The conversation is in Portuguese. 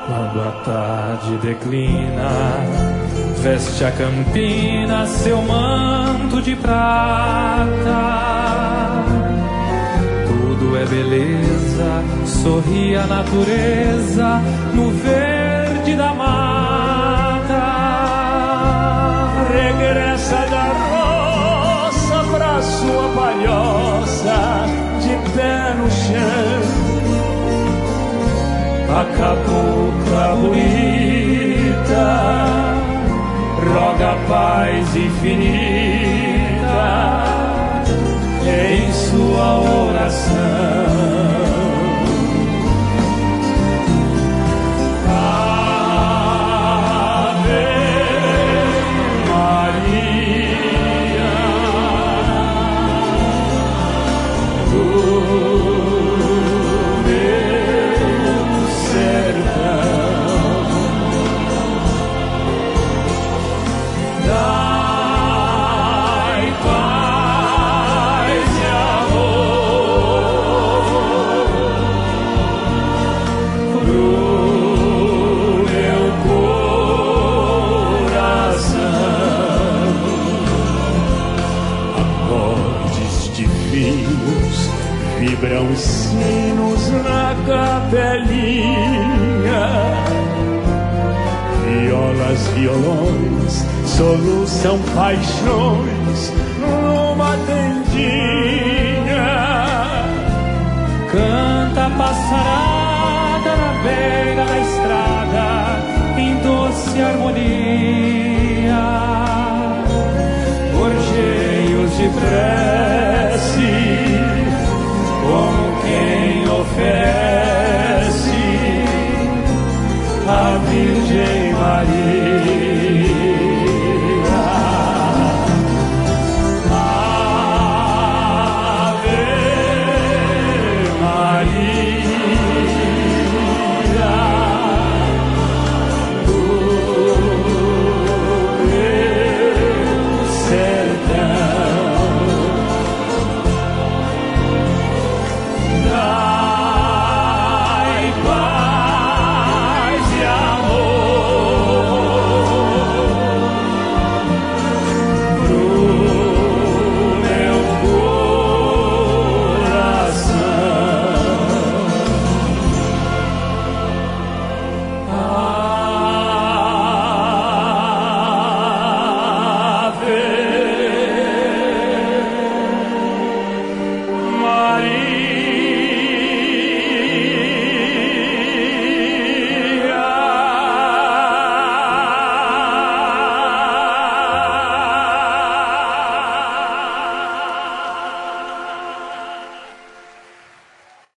Quando a tarde declina, veste a campina seu manto de prata. Tudo é beleza, sorri a natureza no verde da mata. Regressa da roça pra sua palhoça, de pé no chão. A cabocla bonita roga paz infinita em sua oração. Vibram os sinos na capelinha, violas, violões, soluçam paixões numa tendinha. Canta a passarada na beira da estrada em doce harmonia. Gorjeios de pré